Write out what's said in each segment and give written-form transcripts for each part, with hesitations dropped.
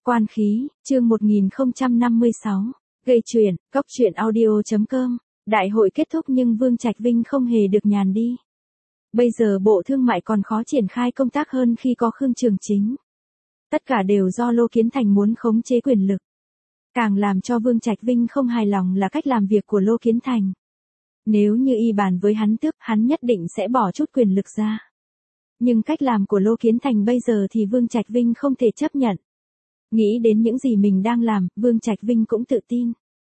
Quan khí, chương 1056. Gây chuyện, cóc truyện audio.com. Đại hội kết thúc nhưng Vương Trạch Vinh không hề được nhàn đi. Bây giờ Bộ Thương mại còn khó triển khai công tác hơn khi có Khương Trường Chính. Tất cả đều do Lô Kiến Thành muốn khống chế quyền lực. Càng làm cho Vương Trạch Vinh không hài lòng là cách làm việc của Lô Kiến Thành. Nếu như y bàn với hắn tước, hắn nhất định sẽ bỏ chút quyền lực ra. Nhưng cách làm của Lô Kiến Thành bây giờ thì Vương Trạch Vinh không thể chấp nhận. Nghĩ đến những gì mình đang làm, Vương Trạch Vinh cũng tự tin.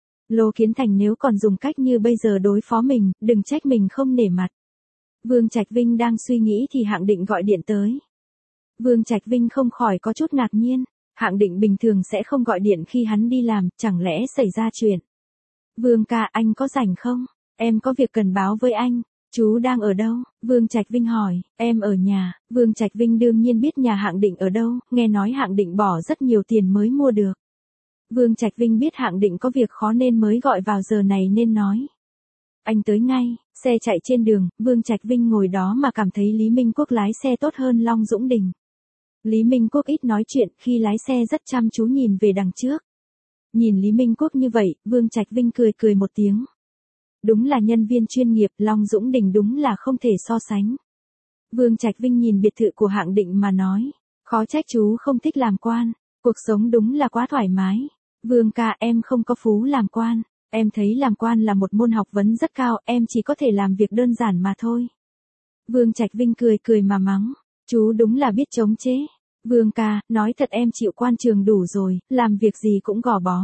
Lô Kiến Thành nếu còn dùng cách như bây giờ đối phó mình, đừng trách mình không nể mặt. Vương Trạch Vinh đang suy nghĩ thì Hạng Định gọi điện tới. Vương Trạch Vinh không khỏi có chút ngạc nhiên. Hạng Định bình thường sẽ không gọi điện khi hắn đi làm, chẳng lẽ xảy ra chuyện. Vương ca, anh có rảnh không? Em có việc cần báo với anh. Chú đang ở đâu? Vương Trạch Vinh hỏi. Em ở nhà. Vương Trạch Vinh đương nhiên biết nhà Hạng Định ở đâu, nghe nói Hạng Định bỏ rất nhiều tiền mới mua được. Vương Trạch Vinh biết Hạng Định có việc khó nên mới gọi vào giờ này nên nói. Anh tới ngay. Xe chạy trên đường, Vương Trạch Vinh ngồi đó mà cảm thấy Lý Minh Quốc lái xe tốt hơn Long Dũng Đình. Lý Minh Quốc ít nói chuyện, khi lái xe rất chăm chú nhìn về đằng trước. Nhìn Lý Minh Quốc như vậy, Vương Trạch Vinh cười một tiếng. Đúng là nhân viên chuyên nghiệp, Long Dũng Đình đúng là không thể so sánh. Vương Trạch Vinh nhìn biệt thự của Hạng Định mà nói. Khó trách chú không thích làm quan, cuộc sống đúng là quá thoải mái. Vương ca, em không có phú làm quan. Em thấy làm quan là một môn học vấn rất cao, em chỉ có thể làm việc đơn giản mà thôi. Vương Trạch Vinh cười mà mắng. Chú đúng là biết chống chế. Vương ca, nói thật em chịu quan trường đủ rồi, làm việc gì cũng gò bó.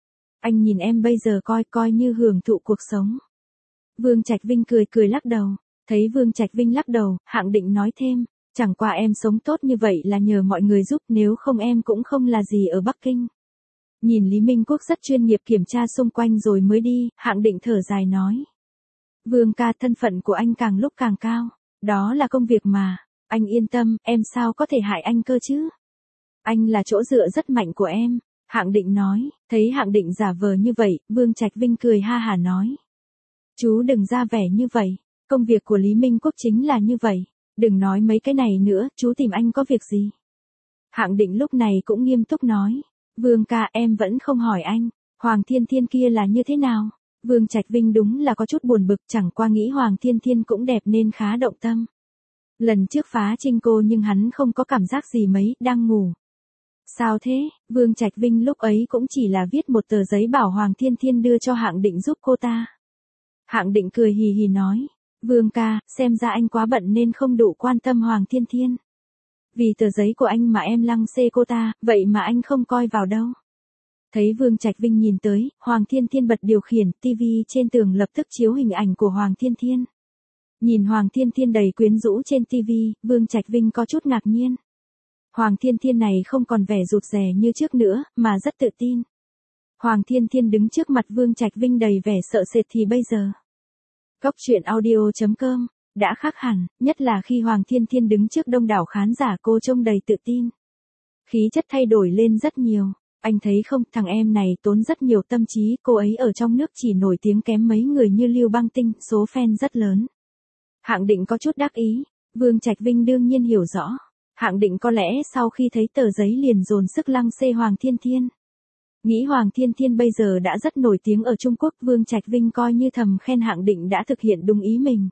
Anh nhìn em bây giờ coi như hưởng thụ cuộc sống. Vương Trạch Vinh cười lắc đầu. Thấy Vương Trạch Vinh lắc đầu, Hạng Định nói thêm. Chẳng qua em sống tốt như vậy là nhờ mọi người giúp, nếu không em cũng không là gì ở Bắc Kinh. Nhìn Lý Minh Quốc rất chuyên nghiệp kiểm tra xung quanh rồi mới đi, Hạng Định thở dài nói. Vương ca, thân phận của anh càng lúc càng cao. Đó là công việc mà. Anh yên tâm, em sao có thể hại anh cơ chứ? Anh là chỗ dựa rất mạnh của em. Hạng Định nói. Thấy Hạng Định giả vờ như vậy, Vương Trạch Vinh cười ha hả nói. Chú đừng ra vẻ như vậy. Công việc của Lý Minh Quốc chính là như vậy. Đừng nói mấy cái này nữa, chú tìm anh có việc gì? Hạng Định lúc này cũng nghiêm túc nói. Vương ca, em vẫn không hỏi anh. Hoàng Thiên Thiên kia là như thế nào? Vương Trạch Vinh đúng là có chút buồn bực, chẳng qua nghĩ Hoàng Thiên Thiên cũng đẹp nên khá động tâm. Lần trước phá trinh cô nhưng hắn không có cảm giác gì mấy, đang ngủ. Sao thế? Vương Trạch Vinh lúc ấy cũng chỉ là viết một tờ giấy bảo Hoàng Thiên Thiên đưa cho Hạng Định giúp cô ta. Hạng Định cười hì hì nói. Vương ca, xem ra anh quá bận nên không đủ quan tâm Hoàng Thiên Thiên. Vì tờ giấy của anh mà em lăng xê cô ta, vậy mà anh không coi vào đâu. Thấy Vương Trạch Vinh nhìn tới, Hoàng Thiên Thiên bật điều khiển, tivi trên tường lập tức chiếu hình ảnh của Hoàng Thiên Thiên. Nhìn Hoàng Thiên Thiên đầy quyến rũ trên tivi, Vương Trạch Vinh có chút ngạc nhiên. Hoàng Thiên Thiên này không còn vẻ rụt rè như trước nữa, mà rất tự tin. Hoàng Thiên Thiên đứng trước mặt Vương Trạch Vinh đầy vẻ sợ sệt thì bây giờ. Cóc truyện audio.com, đã khác hẳn, nhất là khi Hoàng Thiên Thiên đứng trước đông đảo khán giả cô trông đầy tự tin. Khí chất thay đổi lên rất nhiều. Anh thấy không, thằng em này tốn rất nhiều tâm trí, cô ấy ở trong nước chỉ nổi tiếng kém mấy người như Lưu Băng Tinh, số fan rất lớn. Hạng Định có chút đắc ý, Vương Trạch Vinh đương nhiên hiểu rõ. Hạng Định có lẽ sau khi thấy tờ giấy liền dồn sức lăng xê Hoàng Thiên Thiên. Nghĩ Hoàng Thiên Thiên bây giờ đã rất nổi tiếng ở Trung Quốc, Vương Trạch Vinh coi như thầm khen Hạng Định đã thực hiện đúng ý mình.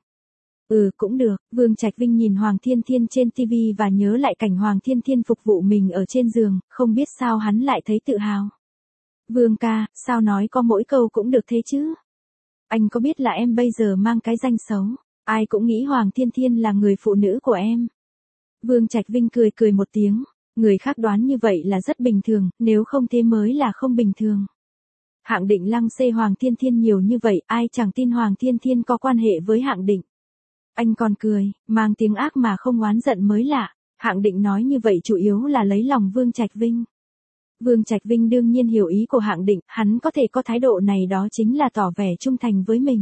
Cũng được, Vương Trạch Vinh nhìn Hoàng Thiên Thiên trên TV và nhớ lại cảnh Hoàng Thiên Thiên phục vụ mình ở trên giường, không biết sao hắn lại thấy tự hào. Vương ca, sao nói có mỗi câu cũng được thế chứ? Anh có biết là em bây giờ mang cái danh xấu, ai cũng nghĩ Hoàng Thiên Thiên là người phụ nữ của em. Vương Trạch Vinh cười một tiếng, người khác đoán như vậy là rất bình thường, nếu không thế mới là không bình thường. Hạng Định lăng xê Hoàng Thiên Thiên nhiều như vậy, ai chẳng tin Hoàng Thiên Thiên có quan hệ với Hạng Định. Anh còn cười, mang tiếng ác mà không oán giận mới lạ. Hạng Định nói như vậy chủ yếu là lấy lòng Vương Trạch Vinh. Vương Trạch Vinh đương nhiên hiểu ý của Hạng Định, hắn có thể có thái độ này đó chính là tỏ vẻ trung thành với mình.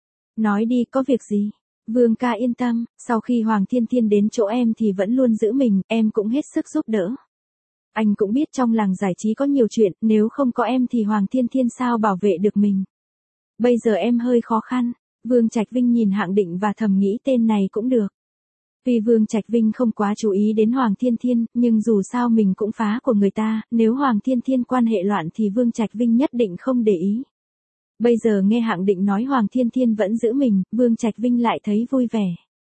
Nói đi, có việc gì? Vương ca yên tâm, sau khi Hoàng Thiên Thiên đến chỗ em thì vẫn luôn giữ mình, em cũng hết sức giúp đỡ. Anh cũng biết trong làng giải trí có nhiều chuyện, nếu không có em thì Hoàng Thiên Thiên sao bảo vệ được mình. Bây giờ em hơi khó khăn. Vương Trạch Vinh nhìn Hạng Định và thầm nghĩ tên này cũng được. Vì Vương Trạch Vinh không quá chú ý đến Hoàng Thiên Thiên, nhưng dù sao mình cũng phá của người ta, nếu Hoàng Thiên Thiên quan hệ loạn thì Vương Trạch Vinh nhất định không để ý. Bây giờ nghe Hạng Định nói Hoàng Thiên Thiên vẫn giữ mình, Vương Trạch Vinh lại thấy vui vẻ.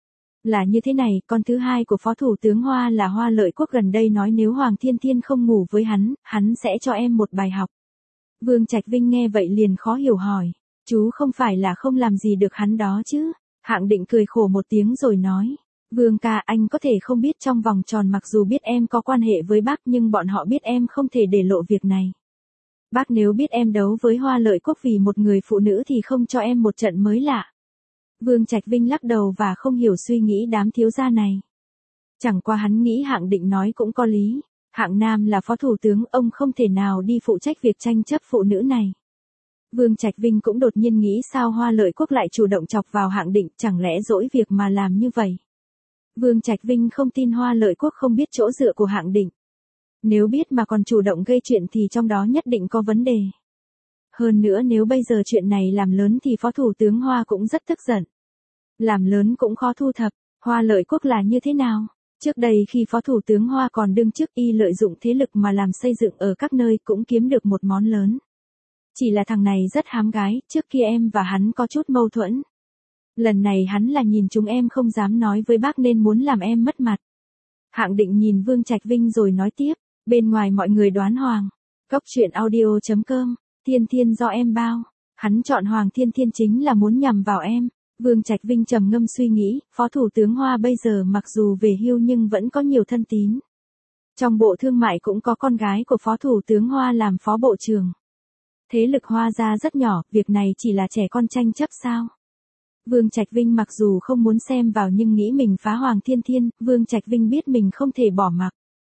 Là như thế này, con thứ hai của Phó Thủ tướng Hoa là Hoa Lợi Quốc gần đây nói nếu Hoàng Thiên Thiên không ngủ với hắn sẽ cho em một bài học. Vương Trạch Vinh nghe vậy liền khó hiểu hỏi, chú không phải là không làm gì được hắn đó chứ? Hạng Định cười khổ một tiếng rồi nói, Vương ca, anh có thể không biết trong vòng tròn mặc dù biết em có quan hệ với bác nhưng bọn họ biết em không thể để lộ việc này. Bác nếu biết em đấu với Hoa Lợi Quốc vì một người phụ nữ thì không cho em một trận mới lạ. Vương Trạch Vinh lắc đầu và không hiểu suy nghĩ đám thiếu gia này. Chẳng qua hắn nghĩ Hạng Định nói cũng có lý. Hạng Nam là phó thủ tướng, ông không thể nào đi phụ trách việc tranh chấp phụ nữ này. Vương Trạch Vinh cũng đột nhiên nghĩ sao Hoa Lợi Quốc lại chủ động chọc vào Hạng Định, chẳng lẽ dỗi việc mà làm như vậy. Vương Trạch Vinh không tin Hoa Lợi Quốc không biết chỗ dựa của Hạng Định. Nếu biết mà còn chủ động gây chuyện thì trong đó nhất định có vấn đề. Hơn nữa nếu bây giờ chuyện này làm lớn thì Phó Thủ tướng Hoa cũng rất tức giận. Làm lớn cũng khó thu thập, Hoa Lợi Quốc là như thế nào? Trước đây khi Phó Thủ tướng Hoa còn đương chức y lợi dụng thế lực mà làm xây dựng ở các nơi cũng kiếm được một món lớn. Chỉ là thằng này rất hám gái, trước kia em và hắn có chút mâu thuẫn. Lần này hắn là nhìn chúng em không dám nói với bác nên muốn làm em mất mặt. Hạng Định nhìn Vương Trạch Vinh rồi nói tiếp, bên ngoài mọi người đoán Hoàng. Cốc truyện audio.com, Thiên Thiên do em bao. Hắn chọn Hoàng Thiên Thiên chính là muốn nhằm vào em. Vương Trạch Vinh trầm ngâm suy nghĩ, Phó Thủ tướng Hoa bây giờ mặc dù về hưu nhưng vẫn có nhiều thân tín. Trong Bộ Thương mại cũng có con gái của Phó Thủ tướng Hoa làm Phó Bộ trưởng. Thế lực Hoa gia rất nhỏ, việc này chỉ là trẻ con tranh chấp sao? Vương Trạch Vinh mặc dù không muốn xem vào nhưng nghĩ mình phá Hoàng Thiên Thiên, Vương Trạch Vinh biết mình không thể bỏ mặc.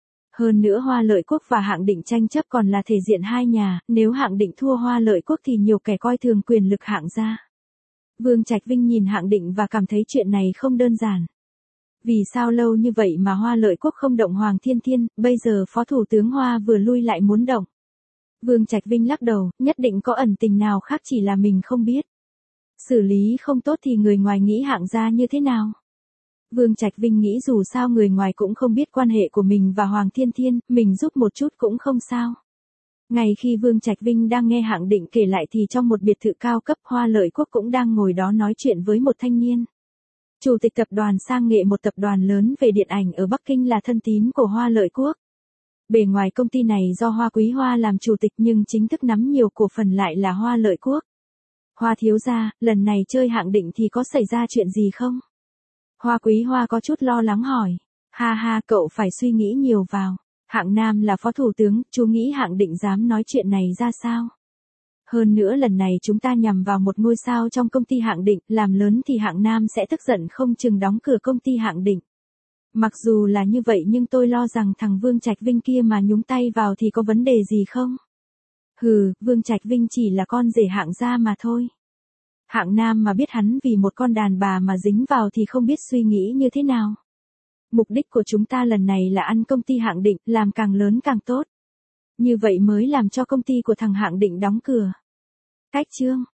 Hơn nữa Hoa Lợi Quốc và Hạng Định tranh chấp còn là thể diện hai nhà, nếu Hạng Định thua Hoa Lợi Quốc thì nhiều kẻ coi thường quyền lực Hạng gia. Vương Trạch Vinh nhìn Hạng Định và cảm thấy chuyện này không đơn giản. Vì sao lâu như vậy mà Hoa Lợi Quốc không động Hoàng Thiên Thiên, bây giờ Phó Thủ tướng Hoa vừa lui lại muốn động. Vương Trạch Vinh lắc đầu, nhất định có ẩn tình nào khác chỉ là mình không biết. Xử lý không tốt thì người ngoài nghĩ Hạng gia như thế nào? Vương Trạch Vinh nghĩ dù sao người ngoài cũng không biết quan hệ của mình và Hoàng Thiên Thiên, mình giúp một chút cũng không sao. Ngay khi Vương Trạch Vinh đang nghe Hạng Định kể lại thì trong một biệt thự cao cấp Hoa Lợi Quốc cũng đang ngồi đó nói chuyện với một thanh niên. Chủ tịch tập đoàn Sang Nghệ, một tập đoàn lớn về điện ảnh ở Bắc Kinh, là thân tín của Hoa Lợi Quốc. Bề ngoài công ty này do Hoa Quý Hoa làm chủ tịch nhưng chính thức nắm nhiều cổ phần lại là Hoa Lợi Quốc. Hoa thiếu gia, lần này chơi Hạng Định thì có xảy ra chuyện gì không? Hoa Quý Hoa có chút lo lắng hỏi. Ha ha, cậu phải suy nghĩ nhiều vào. Hạng Nam là phó thủ tướng, chú nghĩ Hạng Định dám nói chuyện này ra sao? Hơn nữa lần này chúng ta nhằm vào một ngôi sao trong công ty Hạng Định, làm lớn thì Hạng Nam sẽ tức giận không chừng đóng cửa công ty Hạng Định. Mặc dù là như vậy nhưng tôi lo rằng thằng Vương Trạch Vinh kia mà nhúng tay vào thì có vấn đề gì không? Hừ, Vương Trạch Vinh chỉ là con rể Hạng gia mà thôi. Hạng Nam mà biết hắn vì một con đàn bà mà dính vào thì không biết suy nghĩ như thế nào. Mục đích của chúng ta lần này là ăn công ty Hạng Định, làm càng lớn càng tốt. Như vậy mới làm cho công ty của thằng Hạng Định đóng cửa. Cách chương